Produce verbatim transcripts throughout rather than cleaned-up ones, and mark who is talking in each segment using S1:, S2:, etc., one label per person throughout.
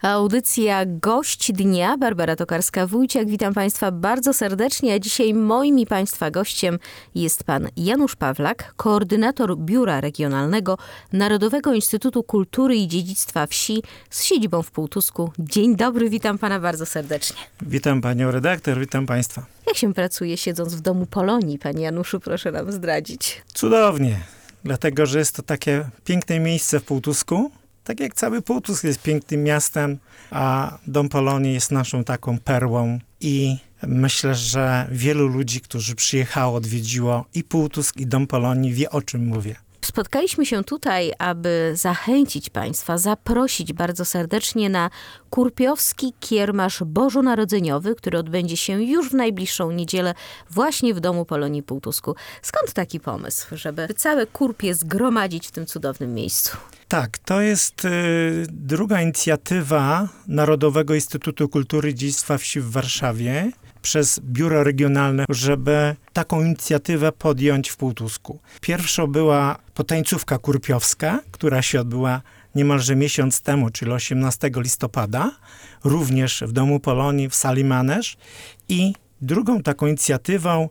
S1: Audycja Gość Dnia. Barbara Tokarska-Wójciak. Witam Państwa bardzo serdecznie, a dzisiaj moim i Państwa gościem jest Pan Janusz Pawlak, koordynator Biura Regionalnego Narodowego Instytutu Kultury i Dziedzictwa Wsi z siedzibą w Półtusku. Dzień dobry, witam Pana bardzo serdecznie.
S2: Witam Panią redaktor, witam Państwa.
S1: Jak się pracuje siedząc w Domu Polonii, Panie Januszu, proszę nam zdradzić.
S2: Cudownie, dlatego że jest to takie piękne miejsce w Półtusku. Tak jak cały Półtusk jest pięknym miastem, a Dom Polonii jest naszą taką perłą. I myślę, że wielu ludzi, którzy przyjechało, odwiedziło i Półtusk, i Dom Polonii, wie, o czym mówię.
S1: Spotkaliśmy się tutaj, aby zachęcić Państwa, zaprosić bardzo serdecznie na Kurpiowski Kiermasz Bożonarodzeniowy, który odbędzie się już w najbliższą niedzielę właśnie w Domu Polonii Półtusku. Skąd taki pomysł, żeby całe Kurpie zgromadzić w tym cudownym miejscu?
S2: Tak, to jest y, druga inicjatywa Narodowego Instytutu Kultury i Dziedzictwa Wsi w Warszawie przez Biuro Regionalne, żeby taką inicjatywę podjąć w Półtusku. Pierwszą była potańcówka kurpiowska, która się odbyła niemalże miesiąc temu, czyli osiemnastego listopada, również w Domu Polonii w sali Manesz. I drugą taką inicjatywą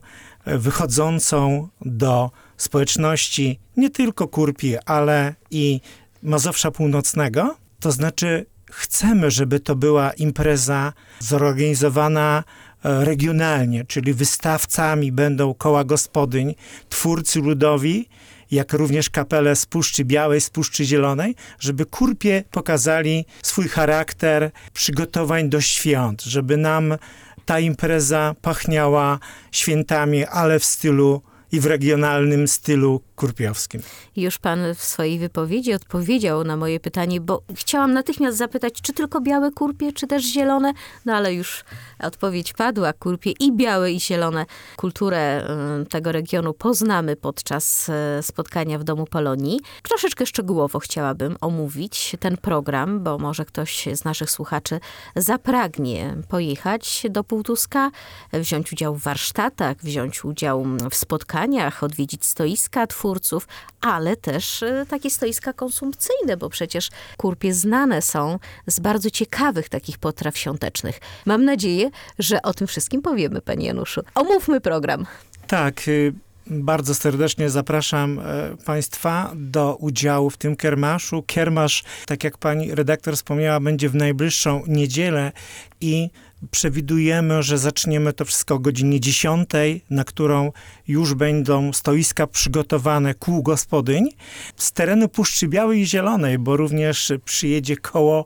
S2: wychodzącą do społeczności nie tylko Kurpi, ale i Mazowsza Północnego, to znaczy chcemy, żeby to była impreza zorganizowana regionalnie, czyli wystawcami będą koła gospodyń, twórcy ludowi, jak również kapele z Puszczy Białej, z Puszczy Zielonej, żeby Kurpie pokazali swój charakter przygotowań do świąt, żeby nam ta impreza pachniała świętami, ale w stylu i w regionalnym stylu kurpiowskim.
S1: Już Pan w swojej wypowiedzi odpowiedział na moje pytanie, bo chciałam natychmiast zapytać, czy tylko białe kurpie, czy też zielone? No ale już odpowiedź padła. Kurpie i białe, i zielone. Kulturę tego regionu poznamy podczas spotkania w Domu Polonii. Troszeczkę szczegółowo chciałabym omówić ten program, bo może ktoś z naszych słuchaczy zapragnie pojechać do Półtuska, wziąć udział w warsztatach, wziąć udział w spotkaniach, odwiedzić stoiska twórców, ale też takie stoiska konsumpcyjne, bo przecież Kurpie znane są z bardzo ciekawych takich potraw świątecznych. Mam nadzieję, że o tym wszystkim powiemy, Panie Januszu. Omówmy program.
S2: Tak, bardzo serdecznie zapraszam Państwa do udziału w tym kiermaszu. Kiermasz, tak jak pani redaktor wspomniała, będzie w najbliższą niedzielę i przewidujemy, że zaczniemy to wszystko o godzinie dziesiątej, na którą już będą stoiska przygotowane kół gospodyń z terenu Puszczy Białej i Zielonej, bo również przyjedzie koło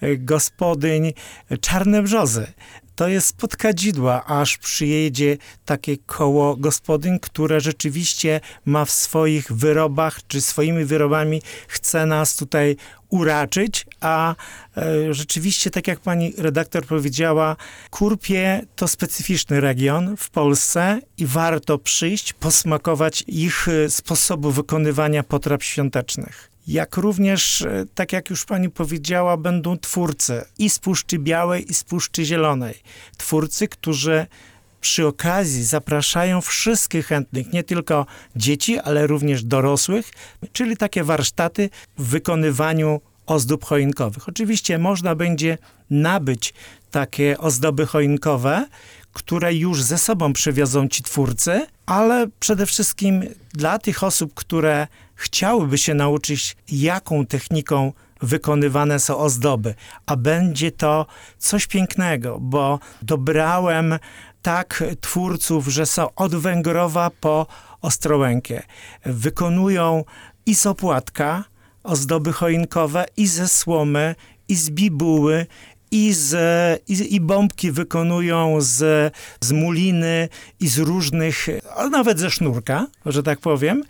S2: gospodyń Czarne Brzozy. To jest spod Kadzidła, aż przyjedzie takie koło gospodyń, które rzeczywiście ma w swoich wyrobach, czy swoimi wyrobami chce nas tutaj uraczyć, a e, rzeczywiście, tak jak pani redaktor powiedziała, Kurpie to specyficzny region w Polsce i warto przyjść, posmakować ich sposobu wykonywania potraw świątecznych. Jak również, tak jak już pani powiedziała, będą twórcy i z Puszczy Białej, i z Puszczy Zielonej. Twórcy, którzy przy okazji zapraszają wszystkich chętnych, nie tylko dzieci, ale również dorosłych, czyli takie warsztaty w wykonywaniu ozdób choinkowych. Oczywiście można będzie nabyć takie ozdoby choinkowe, które już ze sobą przywiozą ci twórcy, ale przede wszystkim dla tych osób, które chciałyby się nauczyć, jaką techniką wykonywane są ozdoby, a będzie to coś pięknego, bo dobrałem tak twórców, że są od Węgrowa po Ostrołękę. Wykonują i z opłatka ozdoby choinkowe, i ze słomy, i z bibuły, I, z, i, i bombki wykonują z, z muliny i z różnych, a nawet ze sznurka, że tak powiem.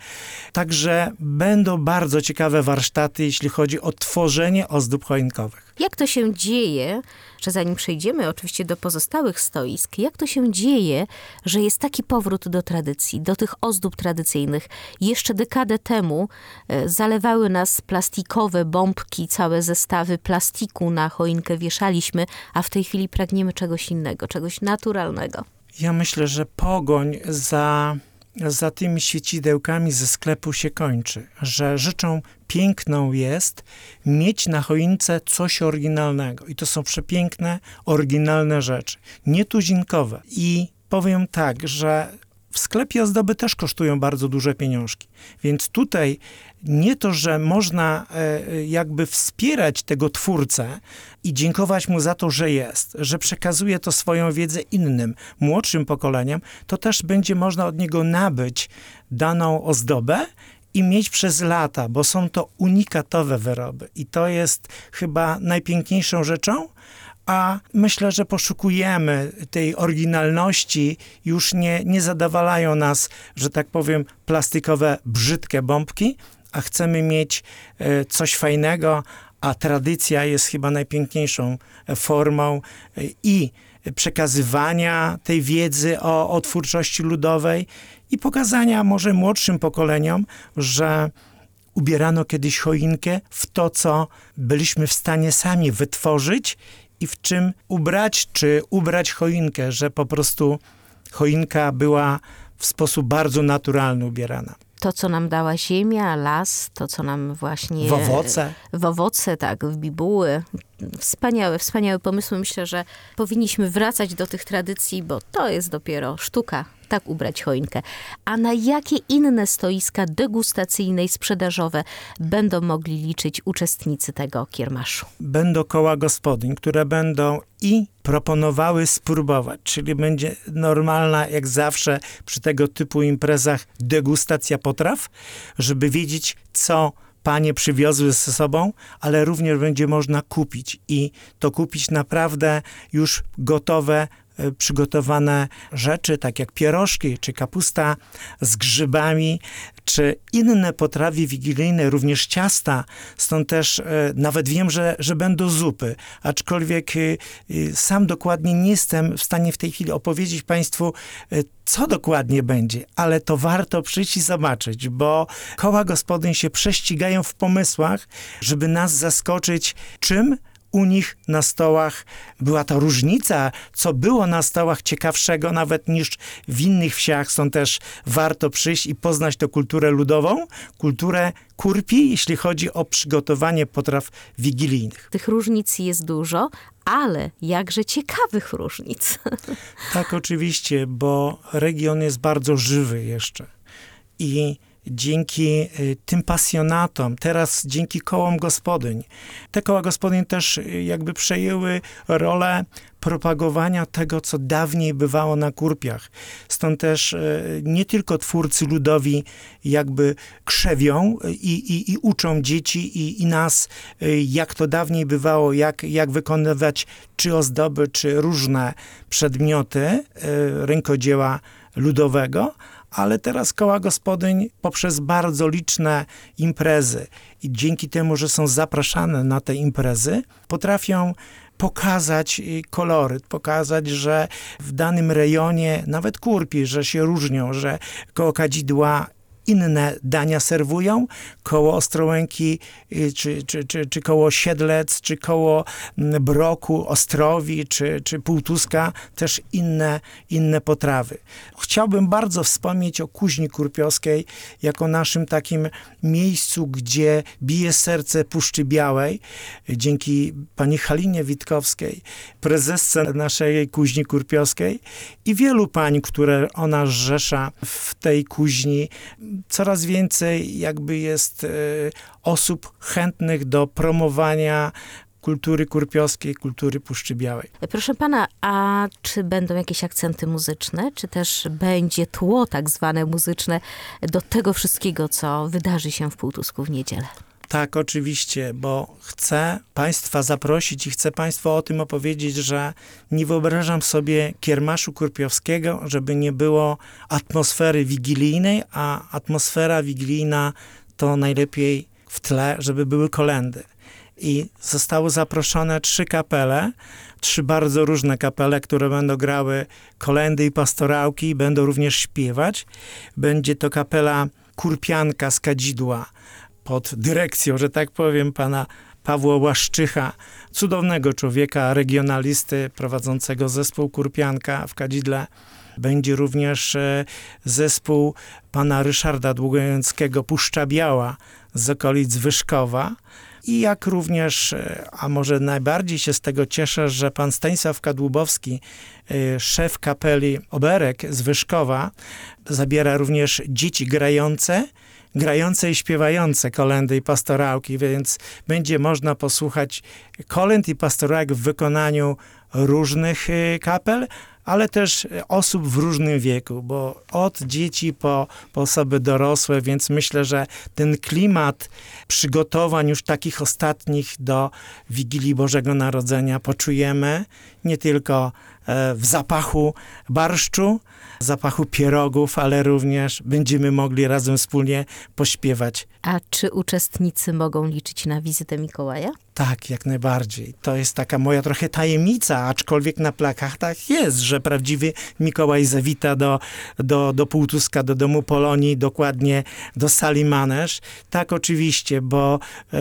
S2: Także będą bardzo ciekawe warsztaty, jeśli chodzi o tworzenie ozdób choinkowych.
S1: Jak to się dzieje, że zanim przejdziemy oczywiście do pozostałych stoisk, jak to się dzieje, że jest taki powrót do tradycji, do tych ozdób tradycyjnych? Jeszcze dekadę temu e, zalewały nas plastikowe bombki, całe zestawy plastiku na choinkę wieszaliśmy, a w tej chwili pragniemy czegoś innego, czegoś naturalnego.
S2: Ja myślę, że pogoń za za tymi świecidełkami ze sklepu się kończy, że rzeczą piękną jest mieć na choince coś oryginalnego. I to są przepiękne, oryginalne rzeczy, nietuzinkowe. I powiem tak, że w sklepie ozdoby też kosztują bardzo duże pieniążki. Więc tutaj nie to, że można e, jakby wspierać tego twórcę i dziękować mu za to, że jest, że przekazuje to swoją wiedzę innym, młodszym pokoleniom, to też będzie można od niego nabyć daną ozdobę i mieć przez lata, bo są to unikatowe wyroby. I to jest chyba najpiękniejszą rzeczą, a myślę, że poszukujemy tej oryginalności, już nie, nie zadowalają nas, że tak powiem, plastikowe, brzydkie bombki, a chcemy mieć e, coś fajnego, a tradycja jest chyba najpiękniejszą formą e, i przekazywania tej wiedzy o, o twórczości ludowej i pokazania może młodszym pokoleniom, że ubierano kiedyś choinkę w to, co byliśmy w stanie sami wytworzyć i w czym ubrać, czy ubrać choinkę, że po prostu choinka była w sposób bardzo naturalny ubierana.
S1: To, co nam dała ziemia, las, to, co nam właśnie...
S2: W owoce.
S1: W owoce, tak, w bibuły. Wspaniałe, wspaniałe pomysły. Myślę, że powinniśmy wracać do tych tradycji, bo to jest dopiero sztuka, tak ubrać choinkę. A na jakie inne stoiska degustacyjne i sprzedażowe będą mogli liczyć uczestnicy tego kiermaszu?
S2: Będą koła gospodyń, które będą i proponowały spróbować, czyli będzie normalna, jak zawsze przy tego typu imprezach, degustacja potraw, żeby wiedzieć, co panie przywiozły ze sobą, ale również będzie można kupić i to kupić naprawdę już gotowe, przygotowane rzeczy, tak jak pierożki, czy kapusta z grzybami, czy inne potrawy wigilijne, również ciasta. Stąd też e, nawet wiem, że, że będą zupy, aczkolwiek e, e, sam dokładnie nie jestem w stanie w tej chwili opowiedzieć państwu, e, co dokładnie będzie, ale to warto przyjść i zobaczyć, bo koła gospodyń się prześcigają w pomysłach, żeby nas zaskoczyć czym u nich na stołach była ta różnica, co było na stołach ciekawszego nawet niż w innych wsiach. Stąd też warto przyjść i poznać tę kulturę ludową, kulturę Kurpi, jeśli chodzi o przygotowanie potraw wigilijnych.
S1: Tych różnic jest dużo, ale jakże ciekawych różnic.
S2: Tak, oczywiście, bo region jest bardzo żywy jeszcze i dzięki tym pasjonatom, teraz dzięki kołom gospodyń. Te koła gospodyń też jakby przejęły rolę propagowania tego, co dawniej bywało na Kurpiach. Stąd też nie tylko twórcy ludowi jakby krzewią i, i, i uczą dzieci i, i nas, jak to dawniej bywało, jak, jak wykonywać czy ozdoby, czy różne przedmioty rękodzieła ludowego, ale teraz koła gospodyń poprzez bardzo liczne imprezy i dzięki temu, że są zapraszane na te imprezy, potrafią pokazać koloryt, pokazać, że w danym rejonie, nawet Kurpi, że się różnią, że koło kadzidła inne dania serwują, koło Ostrołęki, czy, czy, czy, czy koło Siedlec, czy koło Broku, Ostrowi, czy, czy Półtuska, też inne, inne potrawy. Chciałbym bardzo wspomnieć o Kuźni Kurpiowskiej, jako naszym takim miejscu, gdzie bije serce Puszczy Białej, dzięki pani Halinie Witkowskiej, prezesce naszej Kuźni Kurpiowskiej i wielu pań, które ona zrzesza w tej kuźni. Coraz więcej jakby jest e, osób chętnych do promowania kultury kurpiowskiej, kultury Puszczy Białej.
S1: Proszę pana, a czy będą jakieś akcenty muzyczne, czy też będzie tło tak zwane muzyczne do tego wszystkiego, co wydarzy się w Półtusku w niedzielę?
S2: Tak, oczywiście, bo chcę państwa zaprosić i chcę państwu o tym opowiedzieć, że nie wyobrażam sobie kiermaszu kurpiowskiego, żeby nie było atmosfery wigilijnej, a atmosfera wigilijna to najlepiej w tle, żeby były kolędy. I zostały zaproszone trzy kapele, trzy bardzo różne kapele, które będą grały kolędy i pastorałki i będą również śpiewać. Będzie to kapela Kurpianka z Kadzidła, pod dyrekcją, że tak powiem, pana Pawła Łaszczycha, cudownego człowieka, regionalisty prowadzącego zespół Kurpianka w Kadzidle. Będzie również e, zespół pana Ryszarda Długojęckiego Puszcza Biała z okolic Wyszkowa. I jak również, a może najbardziej się z tego cieszę, że pan Stanisław Kadłubowski, szef kapeli Oberek z Wyszkowa, zabiera również dzieci grające, grające i śpiewające kolędy i pastorałki, więc będzie można posłuchać kolęd i pastorałek w wykonaniu różnych kapel, ale też osób w różnym wieku, bo od dzieci po, po osoby dorosłe, więc myślę, że ten klimat przygotowań już takich ostatnich do Wigilii Bożego Narodzenia poczujemy nie tylko w zapachu barszczu, zapachu pierogów, ale również będziemy mogli razem wspólnie pośpiewać.
S1: A czy uczestnicy mogą liczyć na wizytę Mikołaja?
S2: Tak, jak najbardziej. To jest taka moja trochę tajemnica, aczkolwiek na plakatach jest, że prawdziwy Mikołaj zawita do, do, do Półtuska, do Domu Polonii, dokładnie do sali Maneż. Tak, oczywiście, bo e,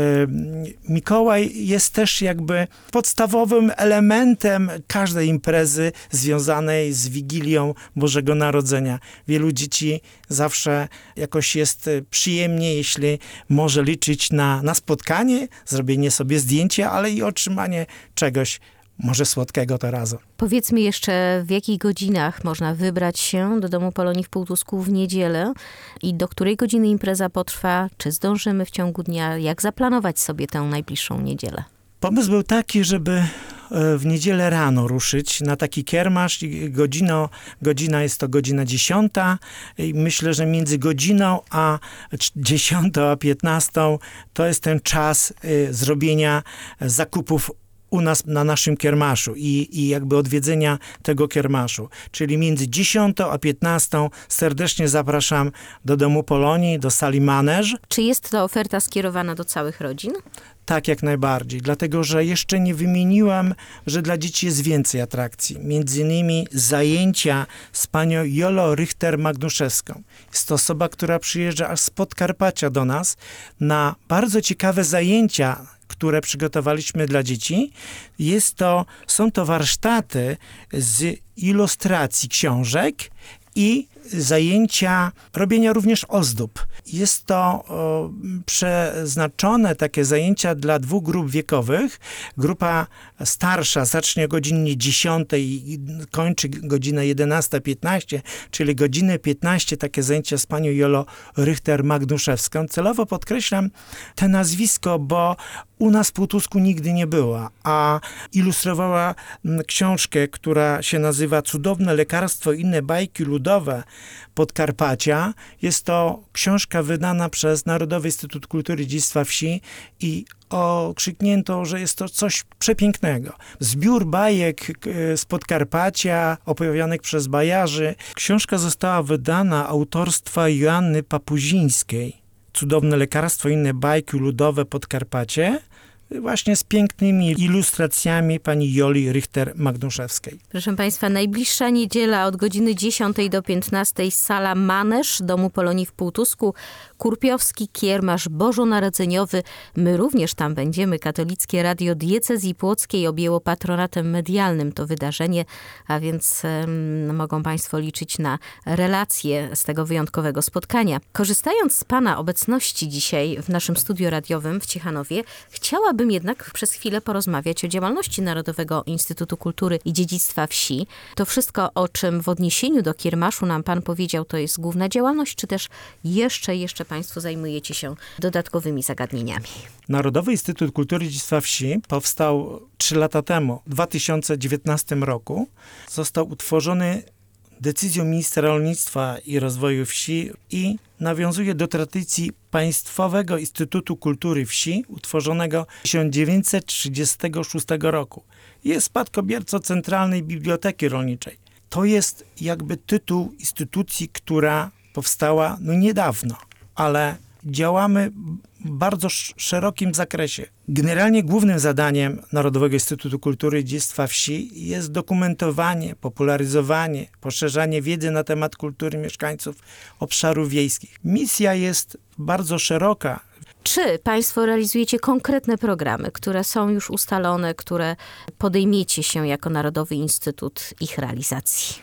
S2: Mikołaj jest też jakby podstawowym elementem każdej imprezy związanej z Wigilią Bożego Narodzenia. Wielu dzieci zawsze jakoś jest przyjemnie, jeśli może liczyć na, na spotkanie, zrobienie sobie zdjęcia, ale i otrzymanie czegoś może słodkiego to razem.
S1: Powiedzmy jeszcze, w jakich godzinach można wybrać się do Domu Polonii w Półtusku w niedzielę i do której godziny impreza potrwa, czy zdążymy w ciągu dnia, jak zaplanować sobie tę najbliższą niedzielę?
S2: Pomysł był taki, żeby w niedzielę rano ruszyć na taki kiermasz. Godzino, godzina jest to godzina dziesiąta. I myślę, że między godziną a dziesiątą a piętnastą to jest ten czas y, zrobienia zakupów u nas na naszym kiermaszu i, i jakby odwiedzenia tego kiermaszu. Czyli między dziesiątą a piętnastą serdecznie zapraszam do Domu Polonii, do sali Maneż.
S1: Czy jest to oferta skierowana do całych rodzin?
S2: Tak, jak najbardziej. Dlatego, że jeszcze nie wymieniłam, że dla dzieci jest więcej atrakcji. Między innymi zajęcia z panią Jolą Richter-Magnuszewską. Jest to osoba, która przyjeżdża aż z Podkarpacia do nas na bardzo ciekawe zajęcia, które przygotowaliśmy dla dzieci. Jest to, są to warsztaty z ilustracji książek i zajęcia robienia również ozdób. Jest to o, przeznaczone takie zajęcia dla dwóch grup wiekowych. Grupa starsza zacznie o godzinie dziesiątej i kończy godzinę jedenasta piętnaście, czyli godzinę piętnaście takie zajęcia z panią Jolą Richter-Magnuszewską. Celowo podkreślam te nazwisko, bo u nas w Półtusku nigdy nie była, a ilustrowała książkę, która się nazywa Cudowne lekarstwo i inne bajki ludowe Podkarpacia. Jest to książka wydana przez Narodowy Instytut Kultury i Dziedzictwa Wsi i okrzyknięto, że jest to coś przepięknego. Zbiór bajek z Podkarpacia, opowiadanych przez bajarzy. Książka została wydana autorstwa Joanny Papuzińskiej. Cudowne lekarstwo i inne bajki ludowe Podkarpacie, właśnie z pięknymi ilustracjami pani Joli Richter-Magnuszewskiej.
S1: Proszę Państwa, najbliższa niedziela od godziny dziesiątej do piętnastej sala Maneż Domu Polonii w Półtusku, Kurpiowski Kiermasz Bożonarodzeniowy. My również tam będziemy. Katolickie Radio Diecezji Płockiej objęło patronatem medialnym to wydarzenie, a więc um, mogą Państwo liczyć na relacje z tego wyjątkowego spotkania. Korzystając z Pana obecności dzisiaj w naszym studiu radiowym w Ciechanowie, chciałabym Chciałabym jednak przez chwilę porozmawiać o działalności Narodowego Instytutu Kultury i Dziedzictwa Wsi. To wszystko, o czym w odniesieniu do kiermaszu nam pan powiedział, to jest główna działalność, czy też jeszcze, jeszcze państwo zajmujecie się dodatkowymi zagadnieniami?
S2: Narodowy Instytut Kultury i Dziedzictwa Wsi powstał trzy lata temu, w dwa tysiące dziewiętnastym roku. Został utworzony decyzją ministra rolnictwa i rozwoju wsi i nawiązuje do tradycji Państwowego Instytutu Kultury Wsi utworzonego w tysiąc dziewięćset trzydziestego szóstego roku. Jest spadkobiercą Centralnej Biblioteki Rolniczej. To jest jakby tytuł instytucji, która powstała no niedawno, ale działamy w bardzo szerokim zakresie. Generalnie głównym zadaniem Narodowego Instytutu Kultury i Dziedzictwa Wsi jest dokumentowanie, popularyzowanie, poszerzanie wiedzy na temat kultury mieszkańców obszarów wiejskich. Misja jest bardzo szeroka.
S1: Czy państwo realizujecie konkretne programy, które są już ustalone, które podejmiecie się jako Narodowy Instytut ich realizacji?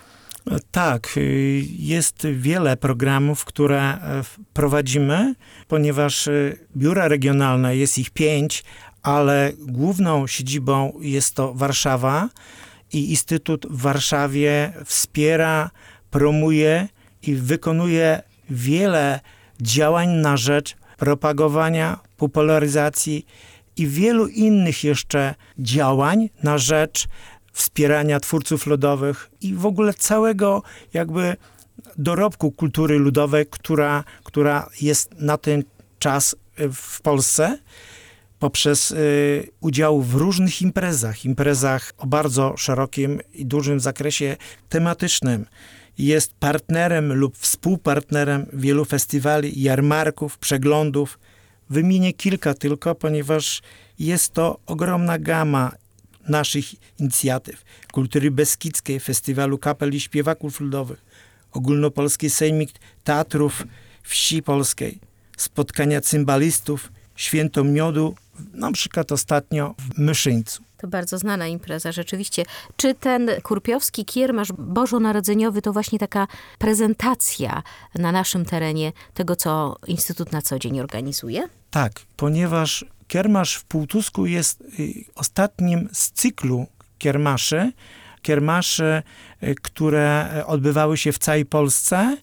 S2: Tak, y, jest wiele programów, które e, prowadzimy, ponieważ y, biura regionalne, jest ich pięć, ale główną siedzibą jest to Warszawa i Instytut w Warszawie wspiera, promuje i wykonuje wiele działań na rzecz propagowania, popularyzacji i wielu innych jeszcze działań na rzecz wspierania twórców ludowych i w ogóle całego jakby dorobku kultury ludowej, która, która jest na ten czas w Polsce poprzez y, udział w różnych imprezach, imprezach o bardzo szerokim i dużym zakresie tematycznym. Jest partnerem lub współpartnerem wielu festiwali, jarmarków, przeglądów. Wymienię kilka tylko, ponieważ jest to ogromna gama naszych inicjatyw. Kultury Beskidzkiej, Festiwalu Kapel i Śpiewaków Ludowych, Ogólnopolski Sejmik Teatrów Wsi Polskiej, spotkania cymbalistów, Święto Miodu, na przykład ostatnio w Myszyńcu.
S1: To bardzo znana impreza, rzeczywiście. Czy ten kurpiowski kiermasz bożonarodzeniowy to właśnie taka prezentacja na naszym terenie tego, co Instytut na co dzień organizuje?
S2: Tak, ponieważ kiermasz w Półtusku jest y, ostatnim z cyklu kiermaszy, kiermaszy, y, które odbywały się w całej Polsce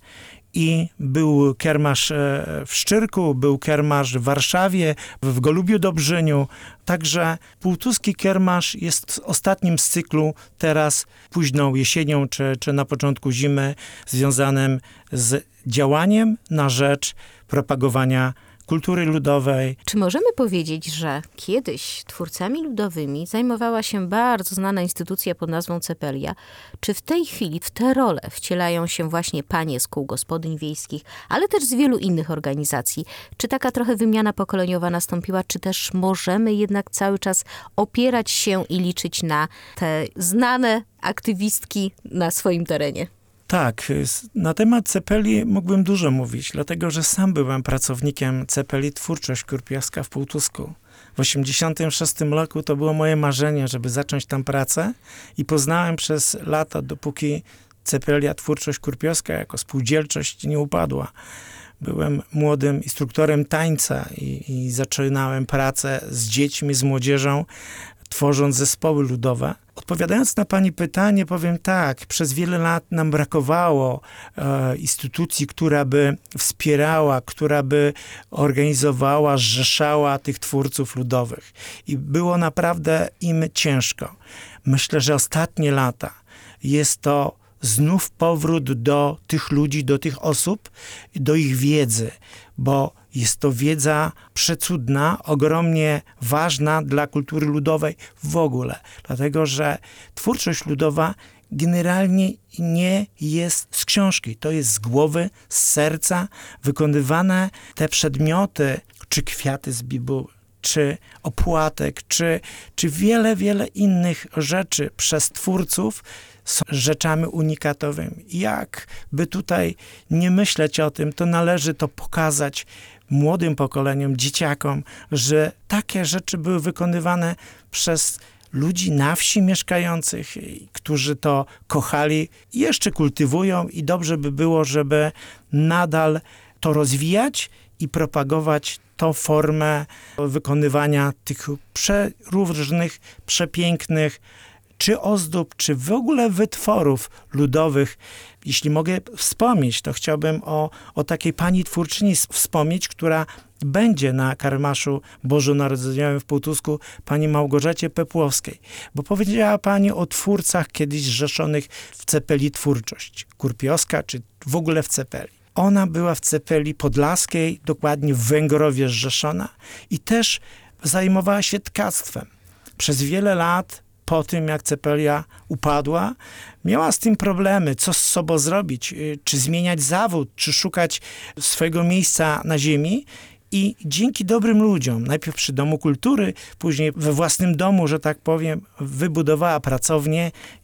S2: i był kiermasz w Szczyrku, był kiermasz w Warszawie, w Golubiu Dobrzyniu. Także półtuski kiermasz jest ostatnim z cyklu teraz późną jesienią czy, czy na początku zimy związanym z działaniem na rzecz propagowania kultury ludowej.
S1: Czy możemy powiedzieć, że kiedyś twórcami ludowymi zajmowała się bardzo znana instytucja pod nazwą Cepelia? Czy w tej chwili w tę rolę wcielają się właśnie panie z kół gospodyń wiejskich, ale też z wielu innych organizacji? Czy taka trochę wymiana pokoleniowa nastąpiła, czy też możemy jednak cały czas opierać się i liczyć na te znane aktywistki na swoim terenie?
S2: Tak, na temat Cepeli mógłbym dużo mówić, dlatego że sam byłem pracownikiem Cepeli Twórczość Kurpiowska w Półtusku. W osiemdziesiątym szóstym roku to było moje marzenie, żeby zacząć tam pracę i poznałem przez lata, dopóki Cepelia Twórczość Kurpiowska jako spółdzielczość nie upadła. Byłem młodym instruktorem tańca i, i zaczynałem pracę z dziećmi, z młodzieżą, tworząc zespoły ludowe. Odpowiadając na pani pytanie, powiem tak, przez wiele lat nam brakowało e, instytucji, która by wspierała, która by organizowała, zrzeszała tych twórców ludowych. I było naprawdę im ciężko. Myślę, że ostatnie lata jest to znów powrót do tych ludzi, do tych osób, do ich wiedzy, bo jest to wiedza przecudna, ogromnie ważna dla kultury ludowej w ogóle. Dlatego, że twórczość ludowa generalnie nie jest z książki. To jest z głowy, z serca wykonywane te przedmioty, czy kwiaty z bibuły, czy opłatek, czy, czy wiele, wiele innych rzeczy przez twórców są rzeczami unikatowymi. Jak by tutaj nie myśleć o tym, to należy to pokazać młodym pokoleniom, dzieciakom, że takie rzeczy były wykonywane przez ludzi na wsi mieszkających, którzy to kochali i jeszcze kultywują i dobrze by było, żeby nadal to rozwijać i propagować tą formę wykonywania tych przeróżnych, przepięknych czy ozdób, czy w ogóle wytworów ludowych. Jeśli mogę wspomnieć, to chciałbym o, o takiej pani twórczyni wspomnieć, która będzie na Kiermaszu bożonarodzeniowym w Półtusku, pani Małgorzacie Pepłowskiej. Bo powiedziała pani o twórcach kiedyś zrzeszonych w Cepeli Twórczość Kurpiowska, czy w ogóle w Cepeli. Ona była w Cepeli Podlaskiej, dokładnie w Węgrowie zrzeszona i też zajmowała się tkactwem. Przez wiele lat po tym, jak Cepelia upadła, miała z tym problemy, co z sobą zrobić, czy zmieniać zawód, czy szukać swojego miejsca na ziemi. I dzięki dobrym ludziom, najpierw przy Domu Kultury, później we własnym domu, że tak powiem, wybudowała pracownię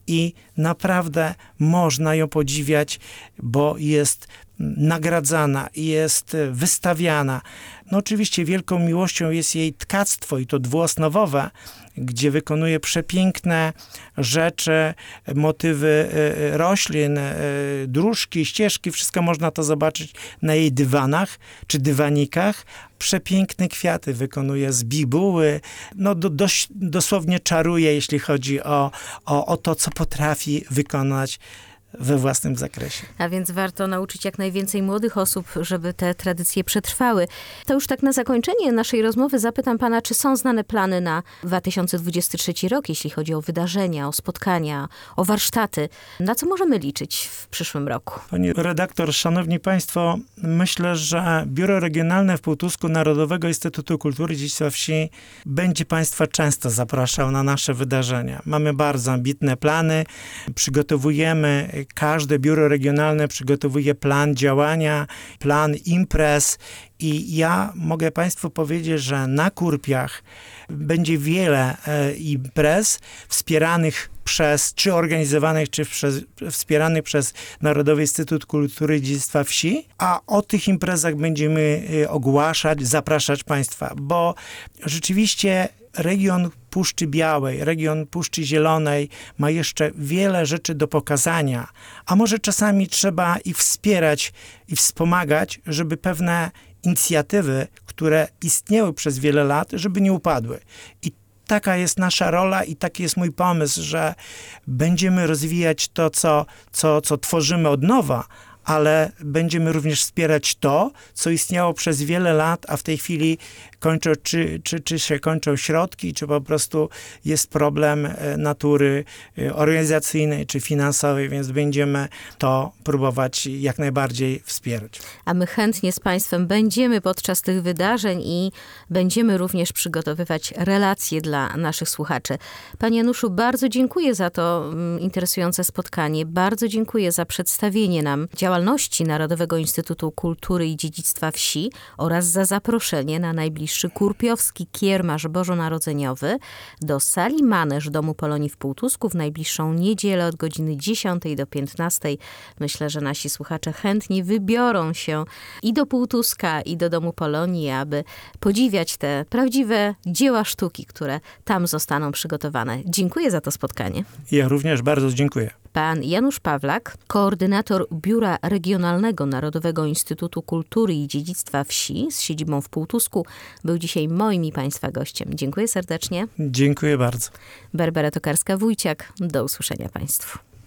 S2: i naprawdę można ją podziwiać, bo jest nagradzana, jest wystawiana. No oczywiście wielką miłością jest jej tkactwo i to dwuosnowowe, gdzie wykonuje przepiękne rzeczy, motywy roślin, dróżki, ścieżki, wszystko można to zobaczyć na jej dywanach czy dywanikach. Przepiękne kwiaty wykonuje z bibuły. No do, dość, dosłownie czaruje, jeśli chodzi o, o, o to, co potrafi wykonać we własnym zakresie.
S1: A więc warto nauczyć jak najwięcej młodych osób, żeby te tradycje przetrwały. To już tak na zakończenie naszej rozmowy zapytam pana, czy są znane plany na dwa tysiące dwudziesty trzeci rok, jeśli chodzi o wydarzenia, o spotkania, o warsztaty. Na co możemy liczyć w przyszłym roku?
S2: Pani redaktor, szanowni państwo, myślę, że Biuro Regionalne w Półtusku Narodowego Instytutu Kultury i Dziedzictwa Wsi będzie państwa często zapraszał na nasze wydarzenia. Mamy bardzo ambitne plany, przygotowujemy Każde biuro regionalne przygotowuje plan działania, plan imprez i ja mogę państwu powiedzieć, że na Kurpiach będzie wiele e, imprez wspieranych przez, czy organizowanych, czy przez, wspieranych przez Narodowy Instytut Kultury i Dziedzictwa Wsi, a o tych imprezach będziemy e, ogłaszać, zapraszać państwa, bo rzeczywiście region Puszczy Białej, region Puszczy Zielonej ma jeszcze wiele rzeczy do pokazania, a może czasami trzeba ich wspierać i wspomagać, żeby pewne inicjatywy, które istniały przez wiele lat, żeby nie upadły. I taka jest nasza rola i taki jest mój pomysł, że będziemy rozwijać to, co, co, co tworzymy od nowa, ale będziemy również wspierać to, co istniało przez wiele lat, a w tej chwili kończą, czy, czy, czy się kończą środki, czy po prostu jest problem natury organizacyjnej, czy finansowej, więc będziemy to próbować jak najbardziej wspierać.
S1: A my chętnie z państwem będziemy podczas tych wydarzeń i będziemy również przygotowywać relacje dla naszych słuchaczy. Panie Januszu, bardzo dziękuję za to interesujące spotkanie. Bardzo dziękuję za przedstawienie nam działalności Narodowego Instytutu Kultury i Dziedzictwa Wsi oraz za zaproszenie na najbliższy Kurpiowski Kiermasz Bożonarodzeniowy do sali Maneż Domu Polonii w Półtusku w najbliższą niedzielę od godziny dziesiątej do piętnastej. Myślę, że nasi słuchacze chętnie wybiorą się i do Półtuska, i do Domu Polonii, aby podziwiać te prawdziwe dzieła sztuki, które tam zostaną przygotowane. Dziękuję za to spotkanie.
S2: Ja również bardzo dziękuję.
S1: Pan Janusz Pawlak, koordynator Biura Regionalnego Narodowego Instytutu Kultury i Dziedzictwa Wsi z siedzibą w Półtusku, był dzisiaj moim i państwa gościem. Dziękuję serdecznie.
S2: Dziękuję bardzo.
S1: Barbara Tokarska-Wójciak. Do usłyszenia państwu.